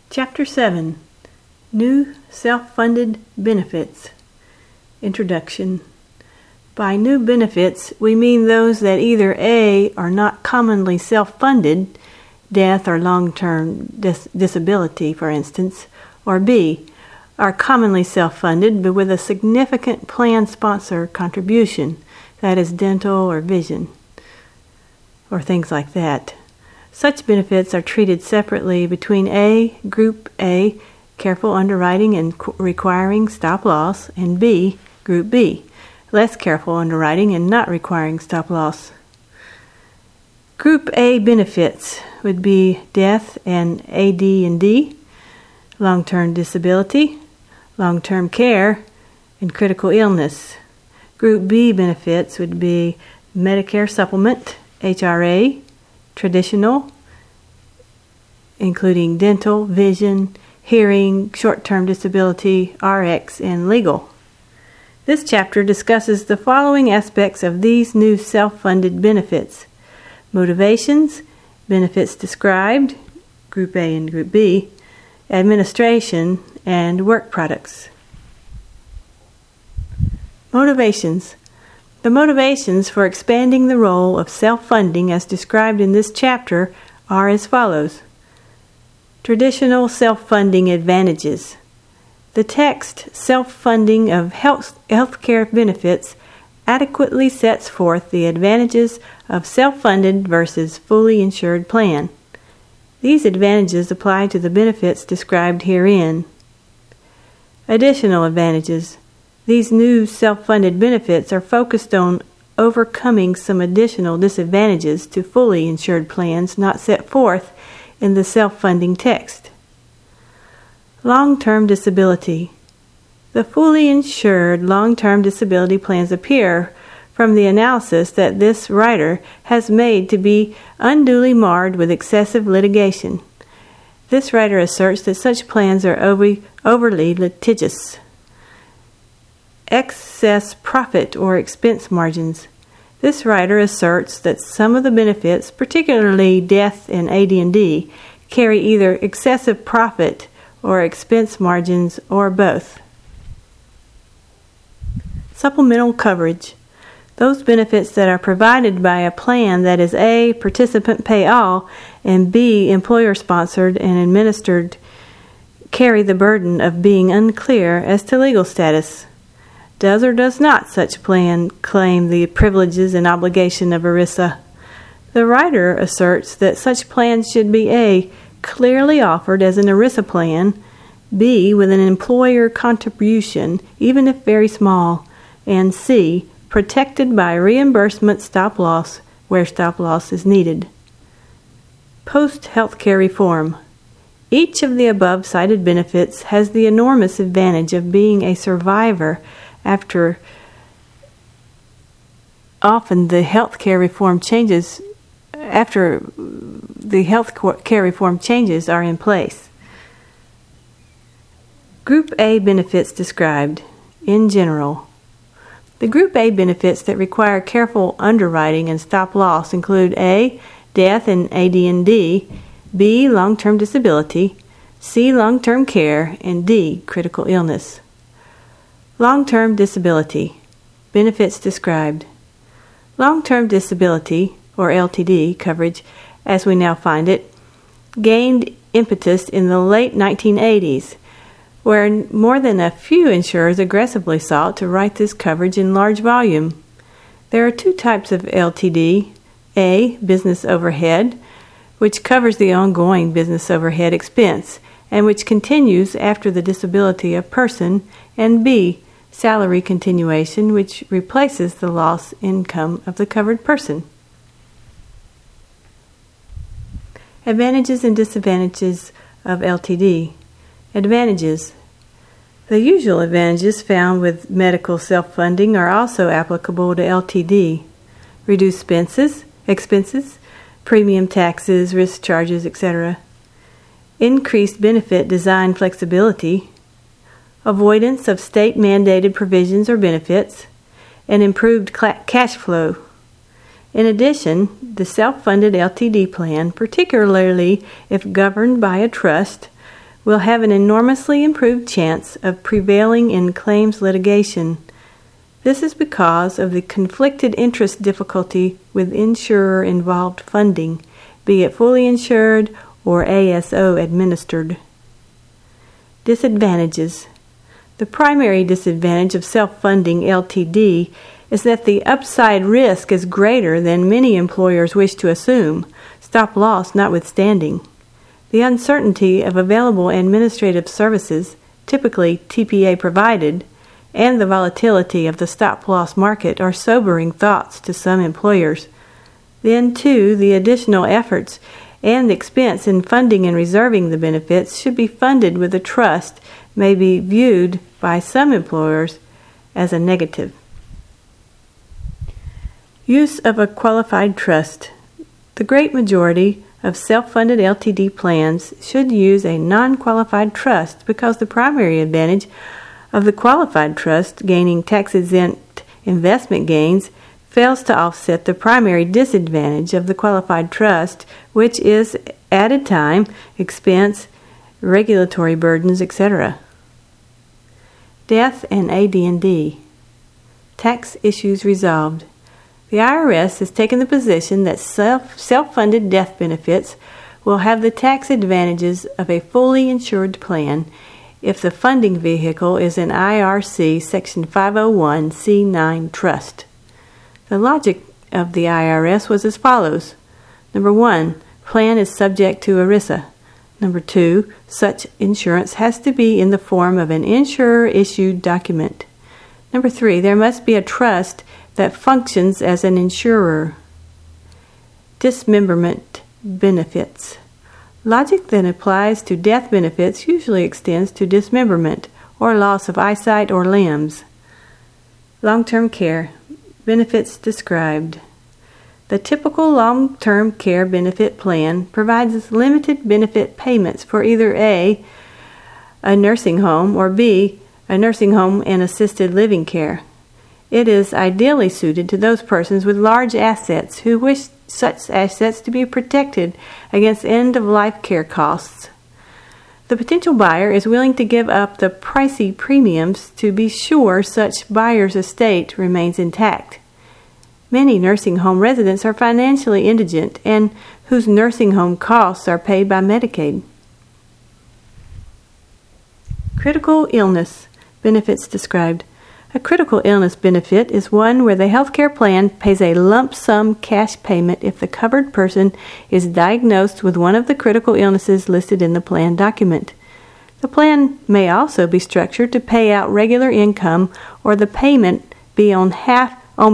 Chapter 7. New Self-Funded Benefits. Introduction. By new benefits, we mean those that either A. are not commonly self-funded, death or long-term disability, for instance, or B. are commonly self-funded but with a significant plan sponsor contribution, that is dental or vision, or things like that. Such benefits are treated separately between A, Group A, careful underwriting and requiring stop-loss, and B, Group B, less careful underwriting and not requiring stop-loss. Group A benefits would be death and AD&D, long-term disability, long-term care, and critical illness. Group B benefits would be Medicare supplement, HRA, traditional, including dental, vision, hearing, short-term disability, RX, and legal. This chapter discusses the following aspects of these new self-funded benefits: motivations, benefits described, Group A and Group B, administration, and work products. Motivations. The motivations for expanding the role of self-funding as described in this chapter are as follows. Traditional self-funding advantages. The text Self-Funding of Healthcare Benefits adequately sets forth the advantages of self-funded versus fully insured plan. These advantages apply to the benefits described herein. Additional advantages. These new self-funded benefits are focused on overcoming some additional disadvantages to fully insured plans not set forth in the self-funding text. Long-term disability. The fully insured long-term disability plans appear from the analysis that this writer has made to be unduly marred with excessive litigation. This writer asserts that such plans are overly litigious. Excess profit or expense margins. This writer asserts that some of the benefits, particularly death and AD&D, carry either excessive profit or expense margins or both. Supplemental coverage. Those benefits that are provided by a plan that is A, participant pay all, and B, employer-sponsored and administered carry the burden of being unclear as to legal status. Does or does not such plan claim the privileges and obligation of ERISA? The writer asserts that such plans should be A, clearly offered as an ERISA plan, B, with an employer contribution, even if very small, and C, protected by reimbursement stop-loss where stop-loss is needed. Post-healthcare reform. Each of the above cited benefits has the enormous advantage of being a survivor after the healthcare reform changes are in place. Group A benefits described. In general, the Group A benefits that require careful underwriting and stop-loss include A, death and AD&D, B, long-term disability, C, long-term care, and D, critical illness. Long-term disability. Benefits described. Long-term disability, or LTD, coverage, as we now find it, gained impetus in the late 1980s, where more than a few insurers aggressively sought to write this coverage in large volume. There are two types of LTD. A, business overhead, which covers the ongoing business overhead expense, and which continues after the disability of person, and B, salary continuation, which replaces the lost income of the covered person. Advantages and disadvantages of LTD. Advantages. The usual advantages found with medical self-funding are also applicable to LTD. Reduced expenses, premium taxes, risk charges, etc. Increased benefit design flexibility, avoidance of state-mandated provisions or benefits, and improved cash flow. In addition, the self-funded LTD plan, particularly if governed by a trust, will have an enormously improved chance of prevailing in claims litigation. This is because of the conflicted interest difficulty with insurer-involved funding, be it fully insured or ASO administered. Disadvantages. The primary disadvantage of self-funding LTD is that the upside risk is greater than many employers wish to assume, stop-loss notwithstanding. The uncertainty of available administrative services, typically TPA provided, and the volatility of the stop-loss market are sobering thoughts to some employers. Then, too, the additional efforts and expense in funding and reserving the benefits should be funded with a trust may be viewed by some employers as a negative. Use of a qualified trust. The great majority of self-funded LTD plans should use a non-qualified trust because the primary advantage of the qualified trust gaining tax-exempt investment gains fails to offset the primary disadvantage of the qualified trust, which is added time, expense, regulatory burdens, etc. Death and AD&D. Tax issues resolved. The IRS has taken the position that self-funded death benefits will have the tax advantages of a fully insured plan if the funding vehicle is an IRC Section 501(c)(9) trust. The logic of the IRS was as follows. Number 1, plan is subject to ERISA. Number 2, such insurance has to be in the form of an insurer-issued document. Number 3, there must be a trust that functions as an insurer. Dismemberment benefits. Logic that applies to death benefits usually extends to dismemberment or loss of eyesight or limbs. Long-term care. Benefits described. The typical long-term care benefit plan provides limited benefit payments for either A, a nursing home, or B, a nursing home and assisted living care. It is ideally suited to those persons with large assets who wish such assets to be protected against end-of-life care costs. The potential buyer is willing to give up the pricey premiums to be sure such buyer's estate remains intact. Many nursing home residents are financially indigent and whose nursing home costs are paid by Medicaid. Critical illness benefits described. A critical illness benefit is one where the healthcare plan pays a lump sum cash payment if the covered person is diagnosed with one of the critical illnesses listed in the plan document. The plan may also be structured to pay out regular income, or the payment be on behalf of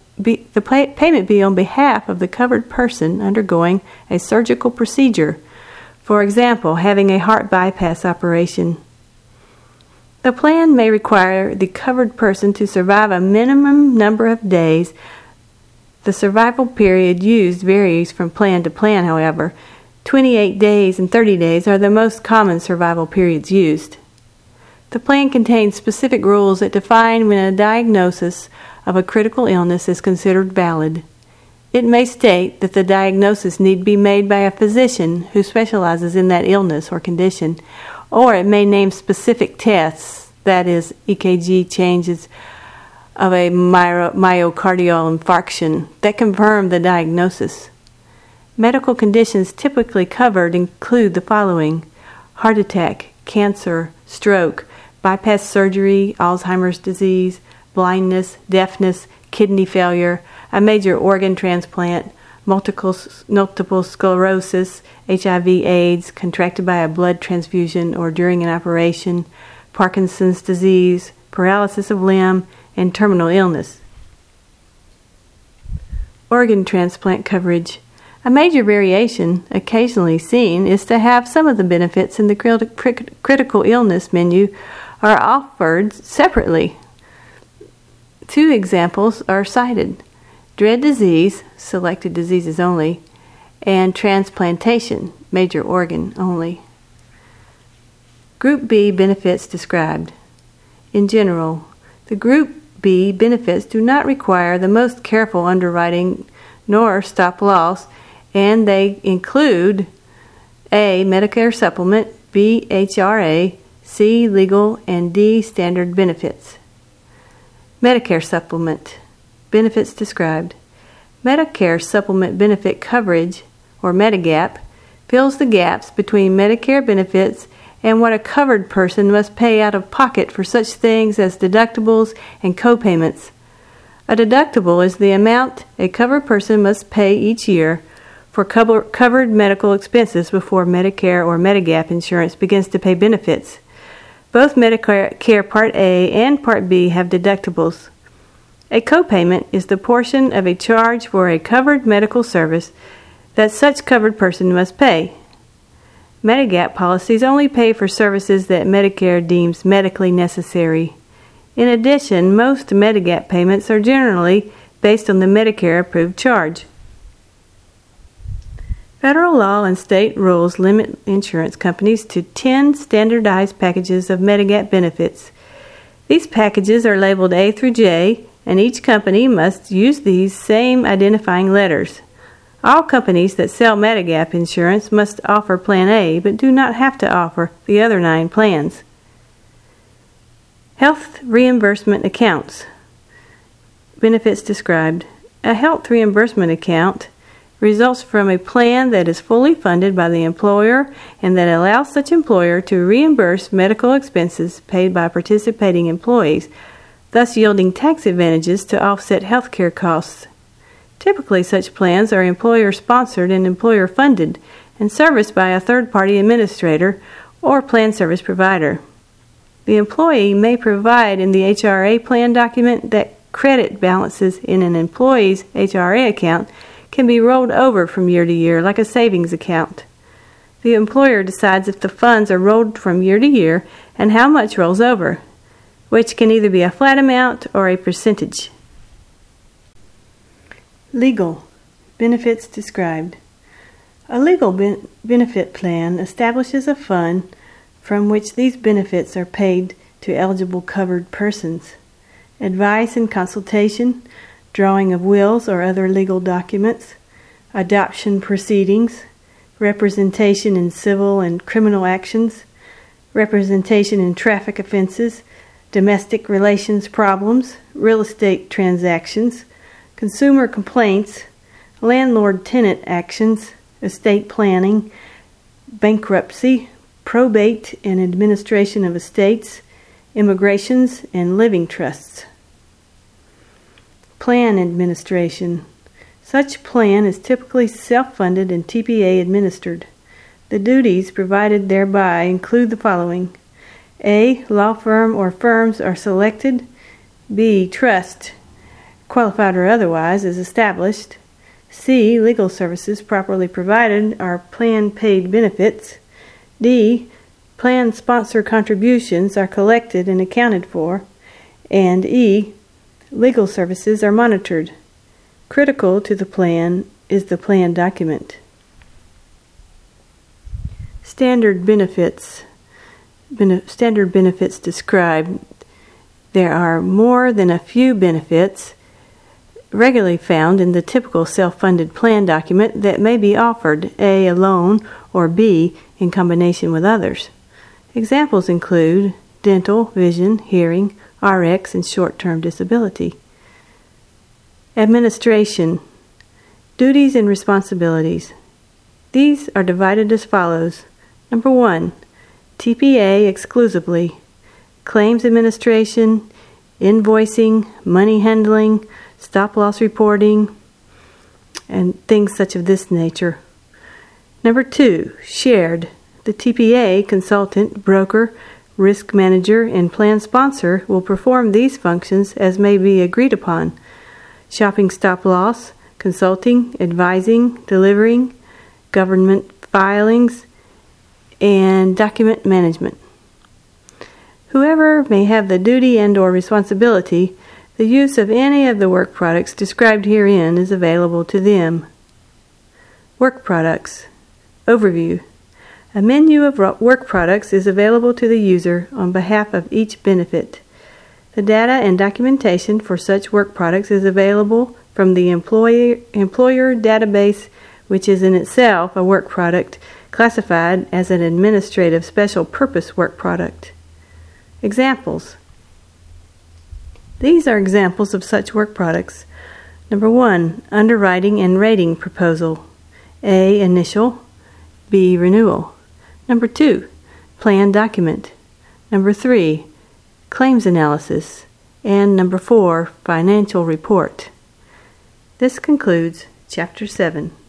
the covered person undergoing a surgical procedure, for example, having a heart bypass operation. The plan may require the covered person to survive a minimum number of days. The survival period used varies from plan to plan, however. 28 days and 30 days are the most common survival periods used. The plan contains specific rules that define when a diagnosis of a critical illness is considered valid. It may state that the diagnosis need be made by a physician who specializes in that illness or condition, or it may name specific tests, that is, EKG changes of a myocardial infarction, that confirm the diagnosis. Medical conditions typically covered include the following: heart attack, cancer, stroke, bypass surgery, Alzheimer's disease, blindness, deafness, kidney failure, a major organ transplant, multiple sclerosis, HIV/AIDS contracted by a blood transfusion or during an operation, Parkinson's disease, paralysis of limb, and terminal illness. Organ transplant coverage. A major variation occasionally seen is to have some of the benefits in the critical illness menu are offered separately. Two examples are cited: dread disease, selected diseases only, and transplantation, major organ only. Group B benefits described. In general, the Group B benefits do not require the most careful underwriting nor stop loss, and they include A, Medicare supplement, B, HRA, C, legal, and D, standard benefits. Medicare supplement. Benefits described. Medicare supplement benefit coverage, or Medigap, fills the gaps between Medicare benefits and what a covered person must pay out of pocket for such things as deductibles and co-payments. A deductible is the amount a covered person must pay each year for covered medical expenses before Medicare or Medigap insurance begins to pay benefits. Both Medicare Part A and Part B have deductibles. A copayment is the portion of a charge for a covered medical service that such covered person must pay. Medigap policies only pay for services that Medicare deems medically necessary. In addition, most Medigap payments are generally based on the Medicare-approved charge. Federal law and state rules limit insurance companies to 10 standardized packages of Medigap benefits. These packages are labeled A through J, and each company must use these same identifying letters. All companies that sell Medigap insurance must offer Plan A, but do not have to offer the other 9 plans. Health reimbursement accounts. Benefits described. A health reimbursement account results from a plan that is fully funded by the employer and that allows such employer to reimburse medical expenses paid by participating employees, thus yielding tax advantages to offset health care costs. Typically, such plans are employer-sponsored and employer-funded and serviced by a third-party administrator or plan service provider. The employee may provide in the HRA plan document that credit balances in an employee's HRA account can be rolled over from year to year like a savings account. The employer decides if the funds are rolled from year to year and how much rolls over, which can either be a flat amount or a percentage. Legal. Benefits described. A legal benefit plan establishes a fund from which these benefits are paid to eligible covered persons. Advice and consultation, drawing of wills or other legal documents, adoption proceedings, representation in civil and criminal actions, representation in traffic offenses, domestic relations problems, real estate transactions, consumer complaints, landlord-tenant actions, estate planning, bankruptcy, probate and administration of estates, immigrations, and living trusts. Plan administration. Such plan is typically self-funded and TPA administered. The duties provided thereby include the following. A. Law firm or firms are selected. B. Trust, qualified or otherwise, is established. C. Legal services properly provided are plan paid benefits. D. Plan sponsor contributions are collected and accounted for. And E. Legal services are monitored. Critical to the plan is the plan document. Standard benefits. Standard benefits described. There are more than a few benefits regularly found in the typical self-funded plan document that may be offered, A, alone, or B, in combination with others. Examples include dental, vision, hearing, RX, and short-term disability. Administration. Duties and responsibilities. These are divided as follows. Number 1, TPA exclusively, claims administration, invoicing, money handling, stop-loss reporting, and things such of this nature. Number 2, shared. The TPA, consultant, broker, risk manager, and plan sponsor will perform these functions as may be agreed upon. Shopping stop-loss, consulting, advising, delivering, government filings, and document management. Whoever may have the duty and or responsibility, the use of any of the work products described herein is available to them. Work products. Overview. A menu of work products is available to the user on behalf of each benefit. The data and documentation for such work products is available from the employer database, which is in itself a work product classified as an administrative special purpose work product. Examples. These are examples of such work products. Number 1, underwriting and rating proposal. A, initial. B, renewal. Number 2, plan document. Number 3, claims analysis. And number 4, financial report. This concludes Chapter 7.